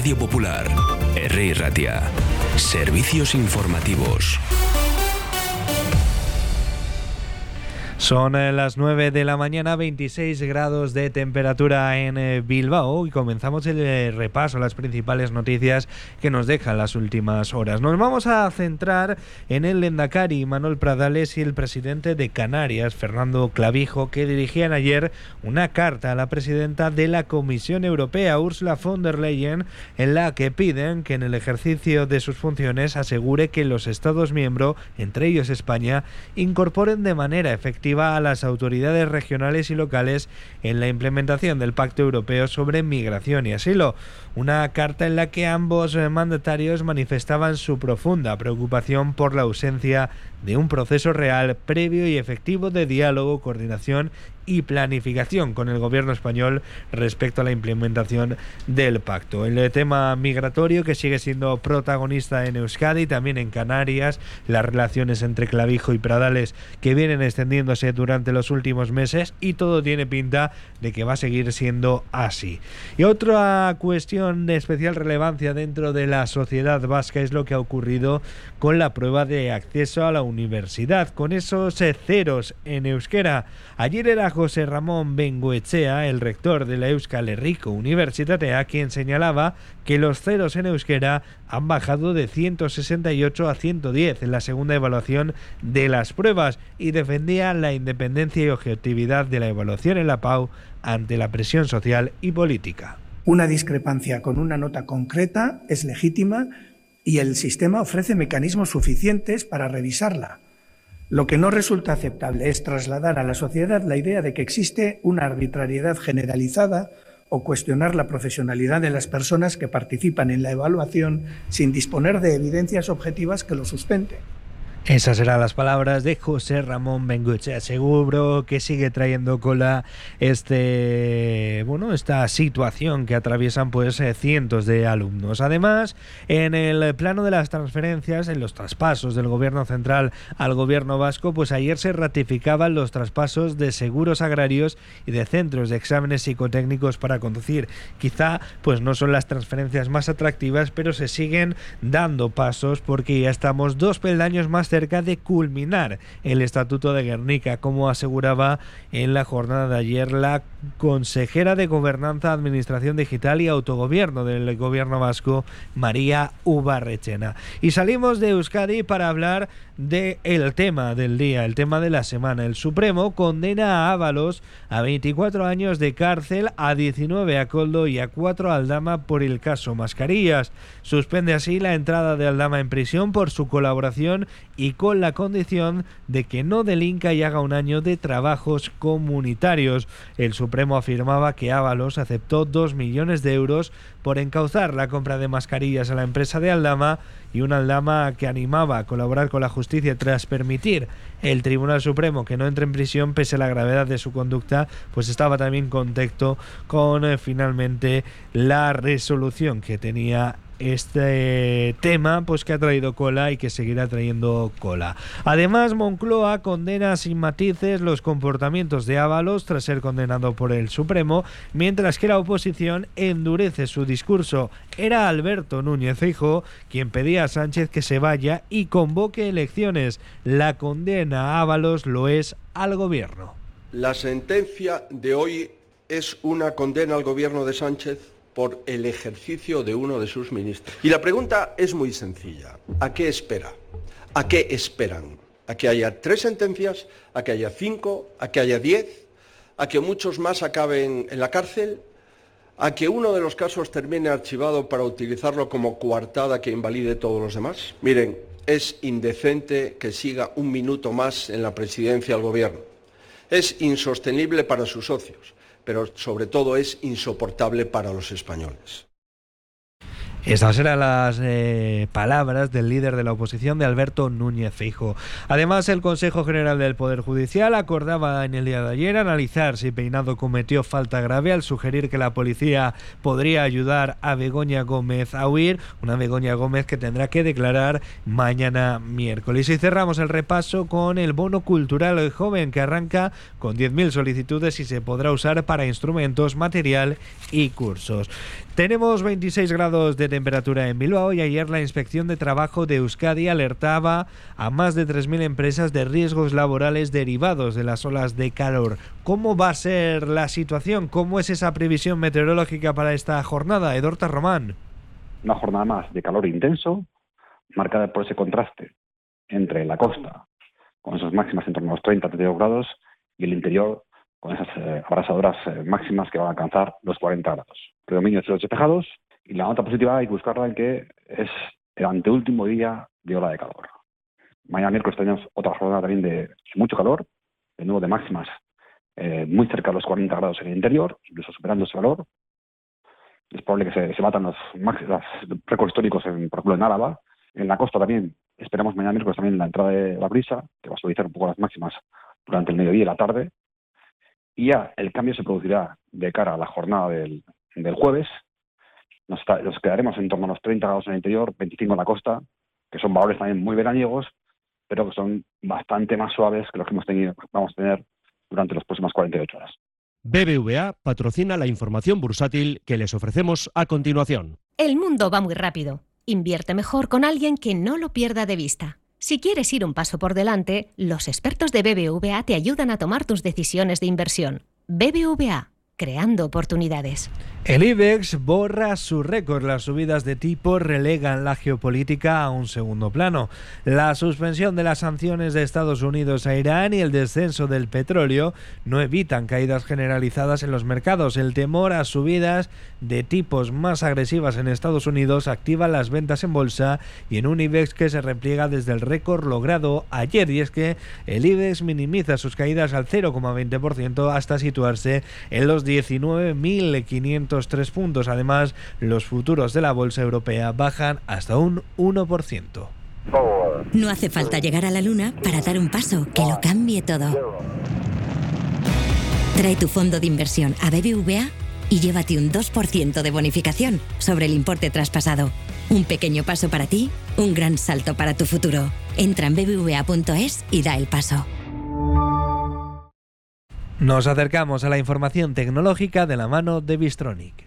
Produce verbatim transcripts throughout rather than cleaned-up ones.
Radio Popular, Herri Ratia. Servicios informativos. Son las nueve de la mañana, veintiséis grados de temperatura en Bilbao y comenzamos el repaso a las principales noticias que nos dejan las últimas horas. Nos vamos a centrar en el lehendakari Manuel Pradales y el presidente de Canarias, Fernando Clavijo, que dirigían ayer una carta a la presidenta de la Comisión Europea, Ursula von der Leyen, en la que piden que en el ejercicio de sus funciones asegure que los Estados miembros, entre ellos España, incorporen de manera efectiva a las autoridades regionales y locales en la implementación del Pacto Europeo sobre Migración y Asilo. Una carta en la que ambos mandatarios manifestaban su profunda preocupación por la ausencia de un proceso real, previo y efectivo de diálogo, coordinación y planificación con el gobierno español respecto a la implementación del pacto. El tema migratorio, que sigue siendo protagonista en Euskadi, también en Canarias, las relaciones entre Clavijo y Pradales que vienen extendiéndose durante los últimos meses, y todo tiene pinta de que va a seguir siendo así. Y otra cuestión de especial relevancia dentro de la sociedad vasca es lo que ha ocurrido con la prueba de acceso a la universidad, con esos ceros en euskera. Ayer era José Ramón Bengoechea, el rector de la Euskal Herriko Unibertsitatea, quien señalaba que los ceros en euskera han bajado de ciento sesenta y ocho a ciento diez en la segunda evaluación de las pruebas, y defendía la independencia y objetividad de la evaluación en la P A U ante la presión social y política. Una discrepancia con una nota concreta es legítima y el sistema ofrece mecanismos suficientes para revisarla. Lo que no resulta aceptable es trasladar a la sociedad la idea de que existe una arbitrariedad generalizada o cuestionar la profesionalidad de las personas que participan en la evaluación sin disponer de evidencias objetivas que lo sustenten. Esas eran las palabras de José Ramón Bengoechea. Seguro que sigue trayendo cola este, bueno, esta situación que atraviesan pues cientos de alumnos. Además, en el plano de las transferencias, en los traspasos del gobierno central al gobierno vasco, pues ayer se ratificaban los traspasos de seguros agrarios y de centros de exámenes psicotécnicos para conducir. Quizá pues no son las transferencias más atractivas, pero se siguen dando pasos porque ya estamos dos peldaños más cerca cerca de culminar el Estatuto de Gernika, como aseguraba en la jornada de ayer la consejera de Gobernanza, Administración Digital y Autogobierno del Gobierno vasco, María Ubarretxena. Y salimos de Euskadi para hablar del tema del día, el tema de la semana. El Supremo condena a Ábalos a veinticuatro años de cárcel, a diecinueve a Koldo y a cuatro a Aldama por el caso Mascarillas. Suspende así la entrada de Aldama en prisión por su colaboración y con la condición de que no delinca y haga un año de trabajos comunitarios. El Supremo afirmaba que Ábalos aceptó dos millones de euros por encauzar la compra de mascarillas a la empresa de Aldama, y una Aldama que animaba a colaborar con la justicia tras permitir el Tribunal Supremo que no entre en prisión pese a la gravedad de su conducta, pues estaba también contento con eh, finalmente la resolución que tenía este tema, pues que ha traído cola y que seguirá trayendo cola. Además, Moncloa condena sin matices los comportamientos de Ábalos tras ser condenado por el Supremo, mientras que la oposición endurece su discurso. Era Alberto Núñez Feijóo quien pedía a Sánchez que se vaya y convoque elecciones. La condena a Ábalos lo es al gobierno. La sentencia de hoy es una condena al gobierno de Sánchez por el ejercicio de uno de sus ministros. Y la pregunta es muy sencilla. ¿A qué espera? ¿A qué esperan? ¿A que haya tres sentencias? ¿A que haya cinco? ¿A que haya diez? ¿A que muchos más acaben en la cárcel? ¿A que uno de los casos termine archivado para utilizarlo como coartada que invalide todos los demás? Miren, es indecente que siga un minuto más en la presidencia del gobierno. Es insostenible para sus socios, pero sobre todo es insoportable para los españoles. Estas eran las eh, palabras del líder de la oposición, de Alberto Núñez Feijóo. Además, el Consejo General del Poder Judicial acordaba en el día de ayer analizar si Peinado cometió falta grave al sugerir que la policía podría ayudar a Begoña Gómez a huir, una Begoña Gómez que tendrá que declarar mañana miércoles. Y cerramos el repaso con el bono cultural joven, que arranca con diez mil solicitudes y se podrá usar para instrumentos, material y cursos. Tenemos veintiséis grados de temperatura en Bilbao y ayer la Inspección de Trabajo de Euskadi alertaba a más de tres mil empresas de riesgos laborales derivados de las olas de calor. ¿Cómo va a ser la situación? ¿Cómo es esa previsión meteorológica para esta jornada? Edorta Román. Una jornada más de calor intenso, marcada por ese contraste entre la costa, con esas máximas en torno a los treinta a treinta y dos grados, y el interior con esas eh, abrasadoras eh, máximas que van a alcanzar los cuarenta grados. Predominio de cielos despejados, y la nota positiva hay que buscarla en que es el anteúltimo día de ola de calor. Mañana miércoles tenemos otra jornada también de mucho calor, de nuevo de máximas eh, muy cerca de los cuarenta grados en el interior, incluso superando ese valor. Es probable que se, se batan los, los récords históricos, en, por ejemplo, en Álava. En la costa también esperamos mañana miércoles también la entrada de la brisa, que va a suavizar un poco las máximas durante el mediodía y la tarde. Y ya el cambio se producirá de cara a la jornada del, del jueves. Nos, está, nos quedaremos en torno a los treinta grados en el interior, veinticinco en la costa, que son valores también muy veraniegos, pero que son bastante más suaves que los que hemos tenido, vamos a tener durante las próximas cuarenta y ocho horas. B B V A patrocina la información bursátil que les ofrecemos a continuación. El mundo va muy rápido. Invierte mejor con alguien que no lo pierda de vista. Si quieres ir un paso por delante, los expertos de B B V A te ayudan a tomar tus decisiones de inversión. B B V A, creando oportunidades. El IBEX borra su récord. Las subidas de tipo relegan la geopolítica a un segundo plano. La suspensión de las sanciones de Estados Unidos a Irán y el descenso del petróleo no evitan caídas generalizadas en los mercados. El temor a subidas de tipos más agresivas en Estados Unidos activa las ventas en bolsa y en un IBEX que se repliega desde el récord logrado ayer. Y es que el IBEX minimiza sus caídas al cero coma veinte por ciento hasta situarse en los diecinueve mil quinientos tres puntos. Además, los futuros de la bolsa europea bajan hasta un uno por ciento. No hace falta llegar a la luna para dar un paso que lo cambie todo. Trae tu fondo de inversión a B B V A y llévate un dos por ciento de bonificación sobre el importe traspasado. Un pequeño paso para ti, un gran salto para tu futuro. Entra en b b v a punto es y da el paso. Nos acercamos a la información tecnológica de la mano de Bystronic.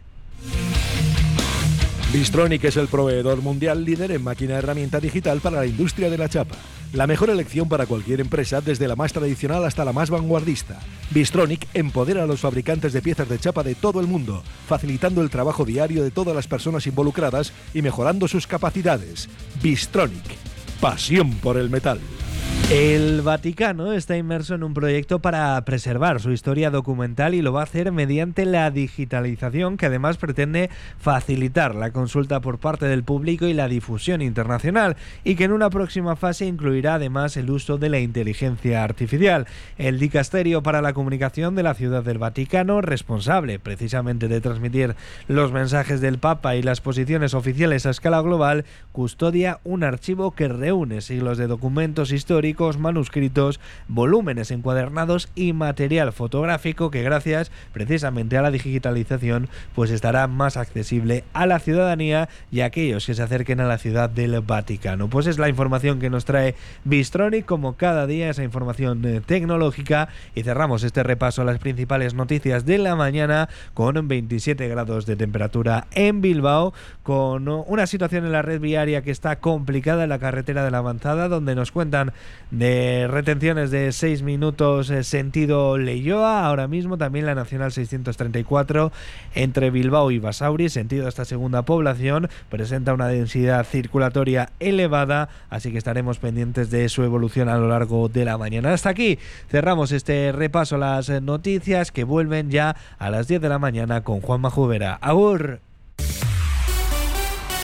Bystronic es el proveedor mundial líder en máquina herramienta digital para la industria de la chapa. La mejor elección para cualquier empresa, desde la más tradicional hasta la más vanguardista. Bystronic empodera a los fabricantes de piezas de chapa de todo el mundo, facilitando el trabajo diario de todas las personas involucradas y mejorando sus capacidades. Bystronic, pasión por el metal. El Vaticano está inmerso en un proyecto para preservar su historia documental y lo va a hacer mediante la digitalización, que además pretende facilitar la consulta por parte del público y la difusión internacional, y que en una próxima fase incluirá además el uso de la inteligencia artificial. El Dicasterio para la Comunicación de la Ciudad del Vaticano, responsable precisamente de transmitir los mensajes del Papa y las posiciones oficiales a escala global, custodia un archivo que reúne siglos de documentos históricos, manuscritos, volúmenes encuadernados y material fotográfico que, gracias precisamente a la digitalización, pues estará más accesible a la ciudadanía y a aquellos que se acerquen a la Ciudad del Vaticano. Pues es la información que nos trae Bystronic, como cada día, esa información eh, tecnológica, y cerramos este repaso a las principales noticias de la mañana con veintisiete grados de temperatura en Bilbao, con una situación en la red viaria que está complicada en la carretera de la Avanzada, donde nos cuentan de retenciones de seis minutos eh, sentido Leioa. Ahora mismo también la Nacional seiscientos treinta y cuatro entre Bilbao y Basauri, sentido esta segunda población, presenta una densidad circulatoria elevada, así que estaremos pendientes de su evolución a lo largo de la mañana. Hasta aquí cerramos este repaso a las noticias, que vuelven ya a las diez de la mañana con Juanma Jubera. Agur.